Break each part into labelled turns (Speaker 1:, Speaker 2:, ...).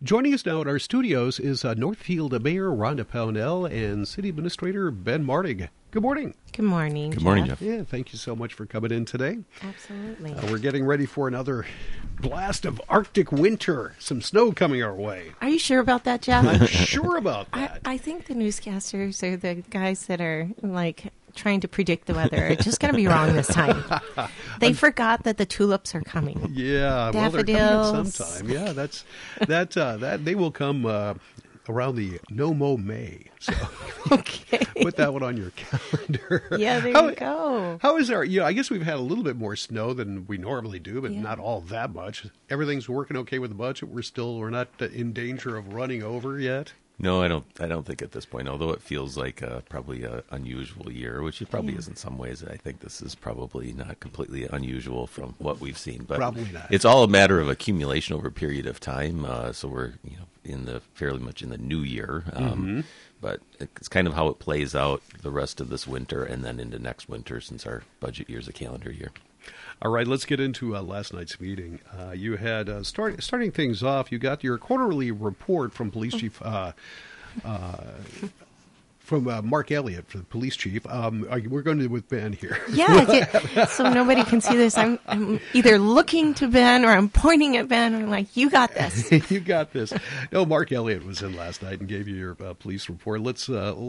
Speaker 1: Joining us now at our studios is Northfield Mayor Rhonda Pownell and City Administrator Ben Martig. Good morning.
Speaker 2: Good morning,
Speaker 3: Good morning, Jeff.
Speaker 1: Yeah, thank you so much for coming in today.
Speaker 2: Absolutely.
Speaker 1: We're getting ready for another blast of Arctic winter. Some snow coming our way.
Speaker 2: Are you sure about that, Jeff?
Speaker 1: I'm sure about that.
Speaker 2: I think the newscasters are the guys that are trying to predict the weather are just going to be wrong this time. They forgot that the tulips are coming.
Speaker 1: Yeah, well, they're
Speaker 2: Daffodils.
Speaker 1: coming at some time. Yeah, that they will come around the No Mow May. So
Speaker 2: Okay.
Speaker 1: put that one on your calendar.
Speaker 2: Yeah, there you go.
Speaker 1: How is our? I guess we've had a little bit more snow than we normally do, but
Speaker 2: Yeah.
Speaker 1: not all that much. Everything's working okay with the budget. We're not in danger of running over yet.
Speaker 3: No, I don't think at this point, although it feels like probably an unusual year, which it probably is in some ways. I think this is probably not completely unusual from what we've seen. But
Speaker 1: Probably not.
Speaker 3: It's all a matter of accumulation over a period of time. So we're fairly much in the new year. But it's kind of how it plays out the rest of this winter and then into next winter, since our budget year is a calendar year.
Speaker 1: All right, let's get into last night's meeting. You had, starting things off, you got your quarterly report from Police Chief, from Mark Elliott, the police chief. We're going to with Ben here.
Speaker 2: Yeah, so nobody can see this. I'm either looking to Ben or I'm pointing at Ben. I'm like, you got this.
Speaker 1: You got this. No, Mark Elliott was in last night and gave you your police report. Let's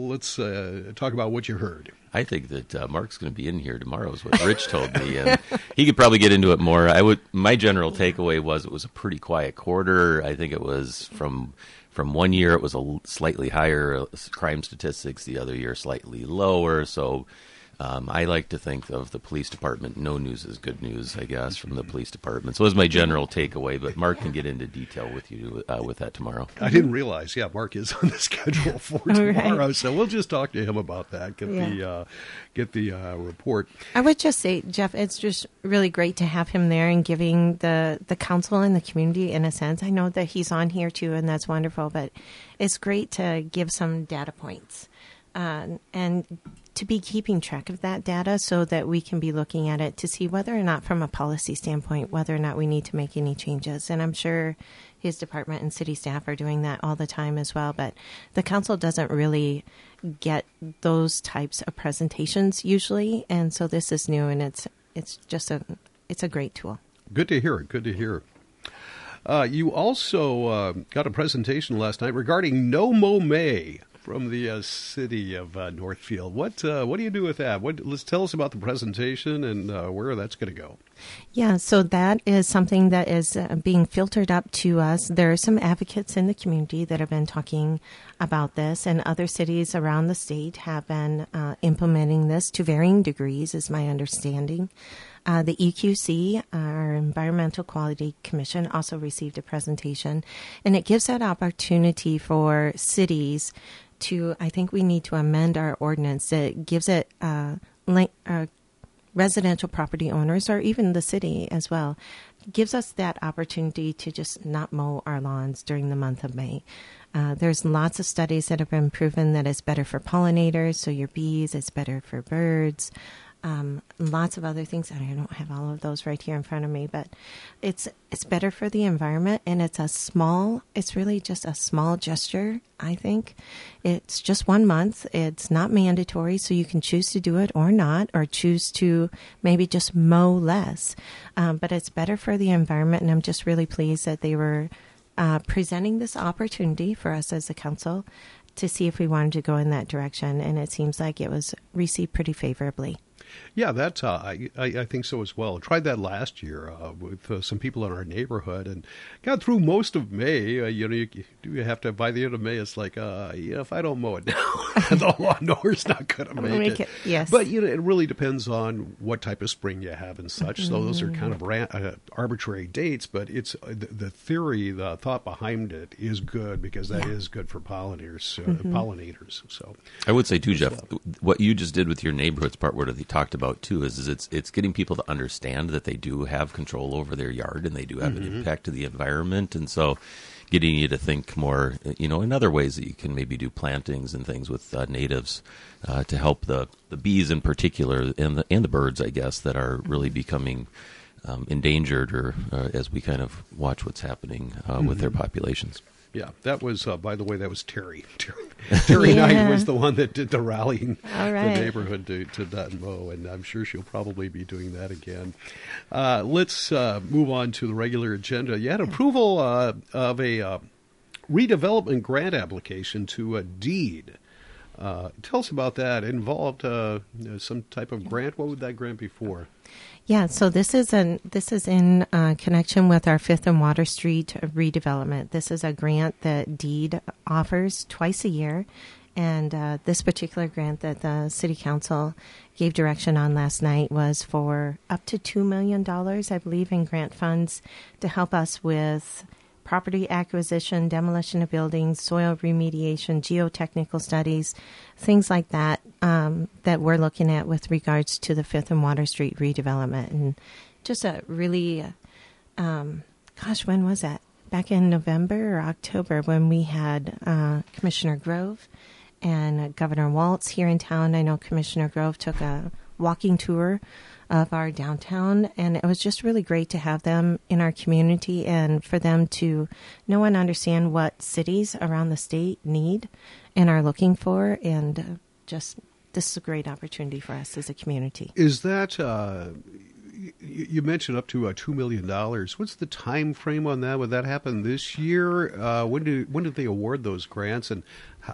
Speaker 1: talk about what you heard.
Speaker 3: I think that Mark's going to be in here tomorrow, is what Rich told me, and he could probably get into it more. My general takeaway was it was a pretty quiet quarter. I think it was from 1 year it was a slightly higher crime statistics, the other year slightly lower. So I like to think of the police department, no news is good news, I guess, from the police department. So it was my general takeaway, but Mark can get into detail with you with that tomorrow.
Speaker 1: I didn't realize, Mark is on the schedule for tomorrow,
Speaker 2: Right.
Speaker 1: so we'll just talk to him about that, get the report.
Speaker 2: I would just say, Jeff, it's just really great to have him there and giving the council and the community, in a sense. I know that he's on here too, and that's wonderful, but it's great to give some data points and to be keeping track of that data so that we can be looking at it to see whether or not, from a policy standpoint, whether or not we need to make any changes. And I'm sure his department and city staff are doing that all the time as well, but the council doesn't really get those types of presentations usually, and so this is new, and it's a great tool.
Speaker 1: Good to hear it. Good to hear. You also got a presentation last night regarding No Mow May from the city of Northfield. What do you do with that? Let's tell us about the presentation and where that's going to go.
Speaker 2: Yeah, so that is something that is being filtered up to us. There are some advocates in the community that have been talking about this, and other cities around the state have been implementing this to varying degrees, is my understanding. The EQC, our Environmental Quality Commission, also received a presentation, and it gives that opportunity for cities to, I think we need to amend our ordinance. It gives it residential property owners, or even the city as well, gives us that opportunity to just not mow our lawns during the month of May. There's lots of studies that have been proven that it's better for pollinators, so your bees, it's better for birds. Lots of other things. I don't have all of those right here in front of me, but it's better for the environment, and it's really just a small gesture, I think. It's just 1 month. It's not mandatory, so you can choose to do it or not, or choose to maybe just mow less. But it's better for the environment, and I'm just really pleased that they were presenting this opportunity for us as a council to see if we wanted to go in that direction, and it seems like it was received pretty favorably.
Speaker 1: Yeah, that's I think so as well. Tried that last year with some people in our neighborhood and got through most of May. You have to, by the end of May, it's like, if I don't mow it now, the lawnmower's not going to make it.
Speaker 2: Yes.
Speaker 1: But, it really depends on what type of spring you have and such. Mm-hmm. So those are kind of arbitrary dates, but it's the theory, the thought behind it is good, because that is good for pollinators. So
Speaker 3: I would say too, Jeff, what you just did with your neighborhoods part, where they talked about too, is it's getting people to understand that they do have control over their yard and they do have an impact to the environment, and so getting you to think more, in other ways that you can maybe do plantings and things with natives to help the bees in particular, and the birds, I guess, that are really becoming endangered, or as we kind of watch what's happening with their populations.
Speaker 1: Yeah, that was, by the way, that was Terry. Terry Knight was the one that did the rallying
Speaker 2: All right.
Speaker 1: the neighborhood to not mow, and I'm sure she'll probably be doing that again. Let's move on to the regular agenda. You had approval of a redevelopment grant application to a deed. Tell us about that. It involved some type of grant. What would that grant be for?
Speaker 2: Yeah, so this is in connection with our 5th and Water Street redevelopment. This is a grant that DEED offers twice a year, and this particular grant that the City Council gave direction on last night was for up to $2 million, I believe, in grant funds to help us with property acquisition, demolition of buildings, soil remediation, geotechnical studies, things like that, that we're looking at with regards to the 5th and Water Street redevelopment. And just a really, when was that? Back in November or October when we had Commissioner Grove and Governor Waltz here in town. I know Commissioner Grove took a walking tour of our downtown, and it was just really great to have them in our community and for them to know and understand what cities around the state need and are looking for, and just this is a great opportunity for us as a community.
Speaker 1: Is that you mentioned up to $2 million? What's the time frame on that? Would that happen this year? When did they award those grants? And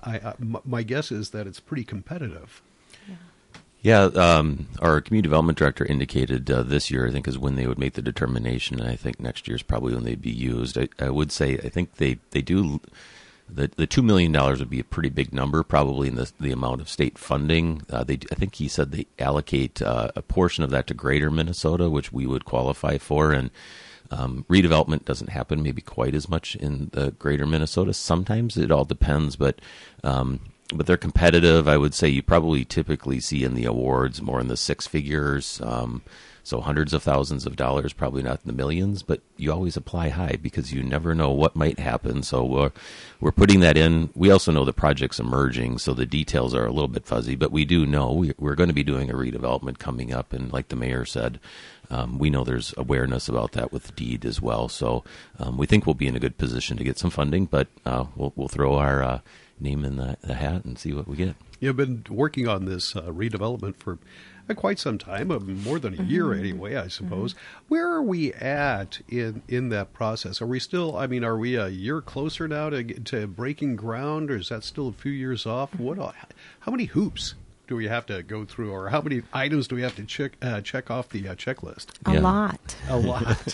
Speaker 1: my guess is that it's pretty competitive.
Speaker 3: Yeah, our community development director indicated this year, I think, is when they would make the determination. And I think next year is probably when they'd be used. I would say, I think they do, the $2 million would be a pretty big number, probably in the amount of state funding. I think he said they allocate a portion of that to Greater Minnesota, which we would qualify for. And redevelopment doesn't happen maybe quite as much in the Greater Minnesota. Sometimes it all depends, but they're competitive. I would say you probably typically see in the awards more in the six figures, so hundreds of thousands of dollars, probably not in the millions, but you always apply high because you never know what might happen. So we're putting that in. We also know the project's emerging, so the details are a little bit fuzzy, but we do know we're going to be doing a redevelopment coming up, and like the mayor said, we know there's awareness about that with DEED as well. So we think we'll be in a good position to get some funding, but we'll throw our name in the hat and see what we get.
Speaker 1: You've been working on this redevelopment for quite some time, more than a year anyway, I suppose. Where are we at in that process? Are we still, are we a year closer now to breaking ground, or is that still a few years off? How many hoops do we have to go through, or how many items do we have to check off the checklist?
Speaker 2: A lot.
Speaker 1: A lot.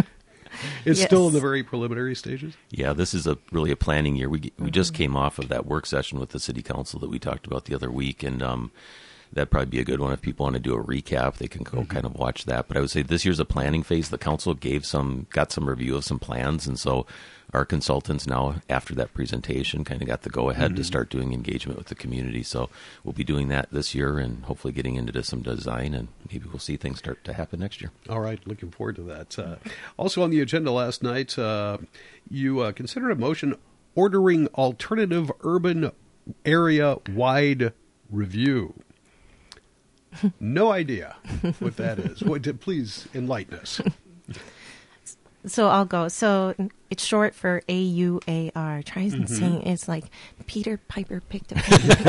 Speaker 1: It's
Speaker 2: Yes.
Speaker 1: still in the very preliminary stages?
Speaker 3: Yeah, this is really a planning year. We just came off of that work session with the city council that we talked about the other week, and that'd probably be a good one if people want to do a recap. They can go kind of watch that. But I would say this year's a planning phase. The council got some review of some plans, and so our consultants now, after that presentation, kind of got the go-ahead to start doing engagement with the community. So we'll be doing that this year and hopefully getting into some design, and maybe we'll see things start to happen next year.
Speaker 1: All right, looking forward to that. Also on the agenda last night, you considered a motion ordering alternative urban area-wide review. No idea what that is. Please enlighten us.
Speaker 2: So I'll go. So it's short for AUAR. Try saying it's like Peter Piper picked a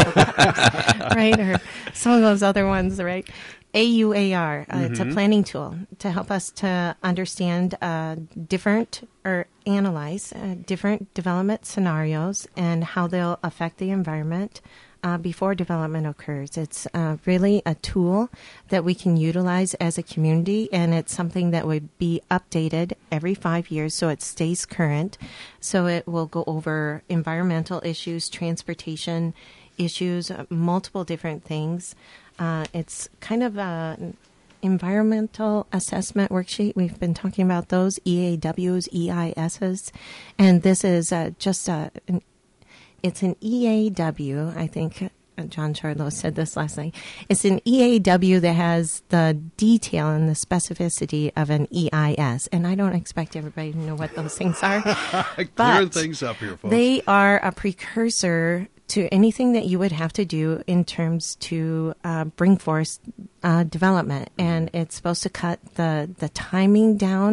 Speaker 2: right? Or some of those other ones, right? AUAR. It's a planning tool to help us to understand different or analyze different development scenarios and how they'll affect the environment before development occurs. It's really a tool that we can utilize as a community, and it's something that would be updated every 5 years so it stays current. So it will go over environmental issues, transportation issues, multiple different things. It's kind of an environmental assessment worksheet. We've been talking about those, EAWs, EISs, and this is it's an EAW, I think John Charlo said this last night. It's an EAW that has the detail and the specificity of an EIS. And I don't expect everybody to know what those things are.
Speaker 1: Clearing things up here, folks.
Speaker 2: They are a precursor to anything that you would have to do in terms to bring forth development. And it's supposed to cut the timing down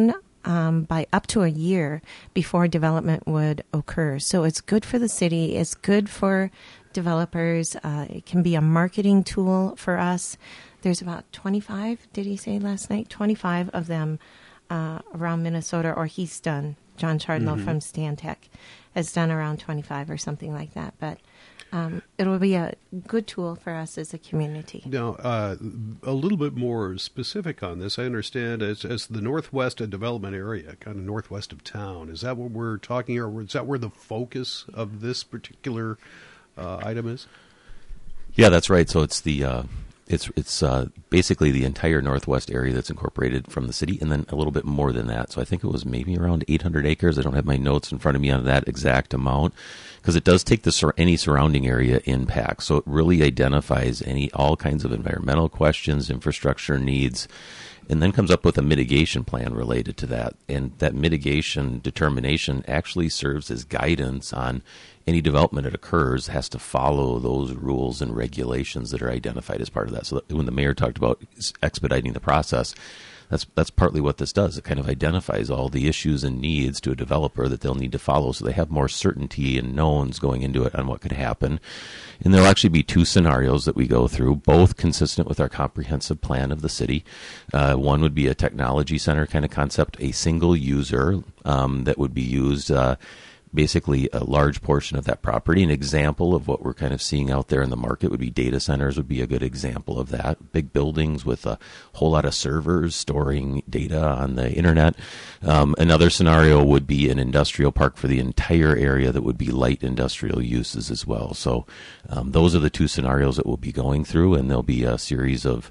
Speaker 2: by up to a year before development would occur. So it's good for the city. It's good for developers. It can be a marketing tool for us. There's about 25, did he say last night? 25 of them around Minnesota, or he's done. John Chardlow from Stantec has done around 25 or something like that. But it'll be a good tool for us as a community.
Speaker 1: Now, a little bit more specific on this, I understand as the Northwest Development Area, kind of northwest of town. Is that what we're talking, or is that where the focus of this particular item is?
Speaker 3: Yeah, that's right. So it's the it's basically the entire northwest area that's incorporated from the city, and then a little bit more than that. So I think it was maybe around 800 acres. I don't have my notes in front of me on that exact amount, because it does take any surrounding area impact. So it really identifies all kinds of environmental questions, infrastructure needs, and then comes up with a mitigation plan related to that. And that mitigation determination actually serves as guidance on any development that occurs has to follow those rules and regulations that are identified as part of that. So that when the mayor talked about expediting the process, that's partly what this does. It kind of identifies all the issues and needs to a developer that they'll need to follow, so they have more certainty and knowns going into it on what could happen. And there'll actually be 2 scenarios that we go through, both consistent with our comprehensive plan of the city. One would be a technology center kind of concept, a single user that would be used basically a large portion of that property. An example of what we're kind of seeing out there in the market would be data centers would be a good example of that. Big buildings with a whole lot of servers storing data on the internet. Another scenario would be an industrial park for the entire area that would be light industrial uses as well. So those are the 2 scenarios that we'll be going through, and there'll be a series of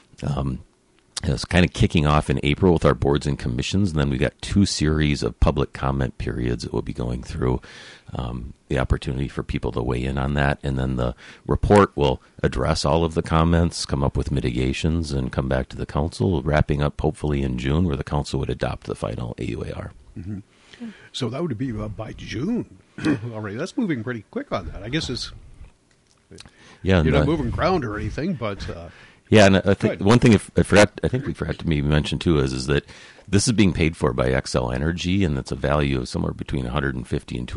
Speaker 3: it's kind of kicking off in April with our boards and commissions, and then we've got 2 series of public comment periods that we'll be going through, the opportunity for people to weigh in on that, and then the report will address all of the comments, come up with mitigations, and come back to the council, wrapping up hopefully in June, where the council would adopt the final AUAR.
Speaker 1: Mm-hmm. So that would be by June already. That's moving pretty quick on that. I guess it's you're not moving ground or anything, but...
Speaker 3: Yeah, and I think one thing we forgot to maybe mention too is that this is being paid for by Xcel Energy, and it's a value of somewhere between $150,000 and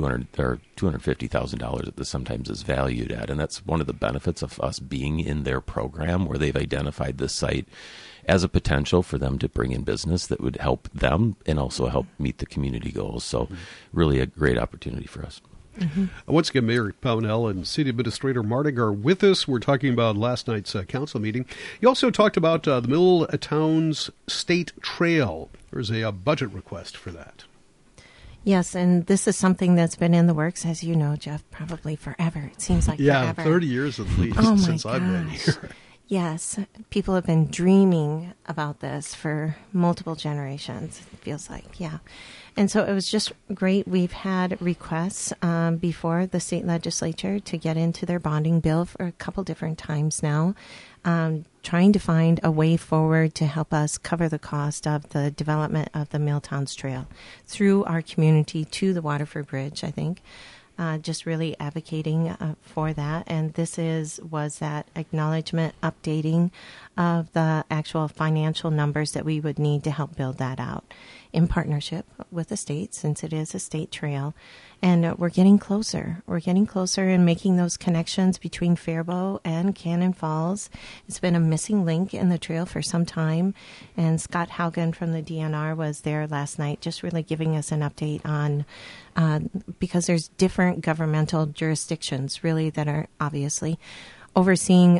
Speaker 3: $250,000 that this sometimes is valued at, and that's one of the benefits of us being in their program, where they've identified this site as a potential for them to bring in business that would help them and also help meet the community goals. So, really a great opportunity for us.
Speaker 1: Mm-hmm. Once again, Mayor Pownell and City Administrator Martig are with us. We're talking about last night's council meeting. You also talked about the Middletowns State Trail. There's a budget request for that.
Speaker 2: Yes, and this is something that's been in the works, as you know, Jeff, probably forever. It seems like forever.
Speaker 1: 30 years at least since I've been here.
Speaker 2: Yes, people have been dreaming about this for multiple generations, it feels like, yeah. And so it was just great. We've had requests before the state legislature to get into their bonding bill for a couple different times now, trying to find a way forward to help us cover the cost of the development of the Middletowns Trail through our community to the Waterford Bridge, I think. Just really advocating for that. And this was that acknowledgement, updating of the actual financial numbers that we would need to help build that out in partnership with the state, since it is a state trail. And we're getting closer. We're getting closer and making those connections between Faribault and Cannon Falls. It's been a missing link in the trail for some time. And Scott Haugen from the DNR was there last night, just really giving us an update on, because there's different governmental jurisdictions really that are obviously overseeing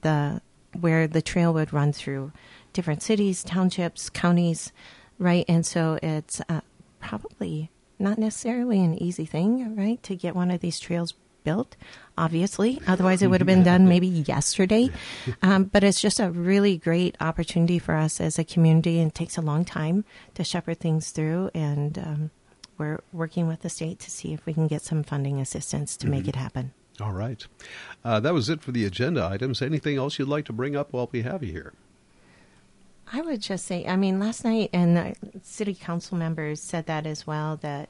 Speaker 2: where the trail would run through different cities, townships, counties, right? And so it's probably not necessarily an easy thing, right, to get one of these trails built, obviously. Otherwise, it would have been done maybe yesterday. But it's just a really great opportunity for us as a community, and it takes a long time to shepherd things through. And we're working with the state to see if we can get some funding assistance to make it happen.
Speaker 1: All right. That was it for the agenda items. Anything else you'd like to bring up while we have you here?
Speaker 2: I would just say, I mean, last night, and the city council members said that as well, that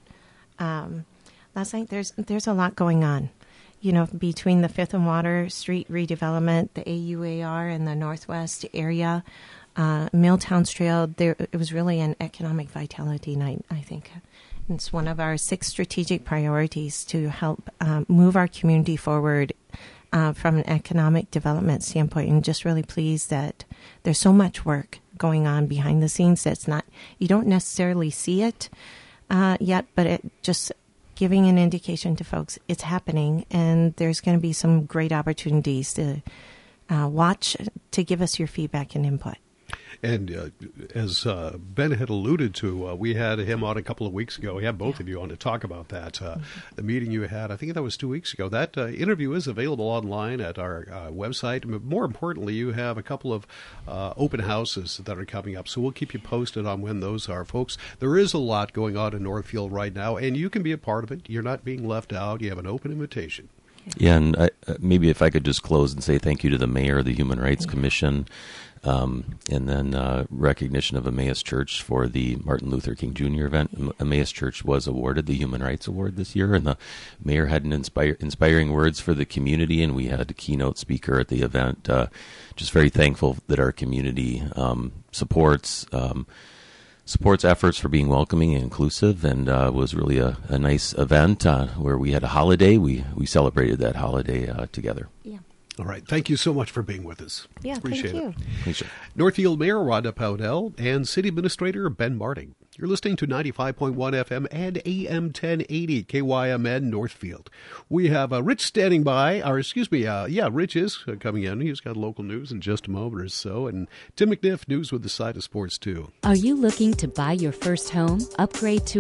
Speaker 2: last night there's a lot going on, you know, between the Fifth and Water Street redevelopment, the AUAR, and the Northwest area. Milltowns Trail, it was really an economic vitality night, I think. It's one of our 6 strategic priorities to help move our community forward from an economic development standpoint, and just really pleased that there's so much work going on behind the scenes that's not, you don't necessarily see it yet, but it just giving an indication to folks it's happening, and there's going to be some great opportunities to watch, to give us your feedback and input.
Speaker 1: And as Ben had alluded to, we had him on a couple of weeks ago. We had both of you on to talk about that. The meeting you had, I think that was 2 weeks ago. That interview is available online at our website. More importantly, you have a couple of open houses that are coming up. So we'll keep you posted on when those are, folks. There is a lot going on in Northfield right now, and you can be a part of it. You're not being left out. You have an open invitation.
Speaker 3: Yeah, and maybe if I could just close and say thank you to the mayor, the Human Rights Commission, and then recognition of Emmaus Church for the Martin Luther King Jr. event. Emmaus Church was awarded the Human Rights Award this year, and the mayor had an inspiring words for the community, and we had a keynote speaker at the event. Just very thankful that our community supports efforts for being welcoming and inclusive, and was really a nice event where we had a holiday. We celebrated that holiday together.
Speaker 2: Yeah.
Speaker 1: All right. Thank you so much for being with us.
Speaker 2: Yeah,
Speaker 1: Appreciate
Speaker 2: thank you.
Speaker 3: Appreciate it.
Speaker 1: Northfield Mayor Rhonda Pownell and City Administrator Ben Marting. You're listening to 95.1 FM and AM 1080 KYMN Northfield. We have Rich standing by, Rich is coming in. He's got local news in just a moment or so, and Tim McNiff, news with the side of sports too.
Speaker 4: Are you looking to buy your first home, upgrade to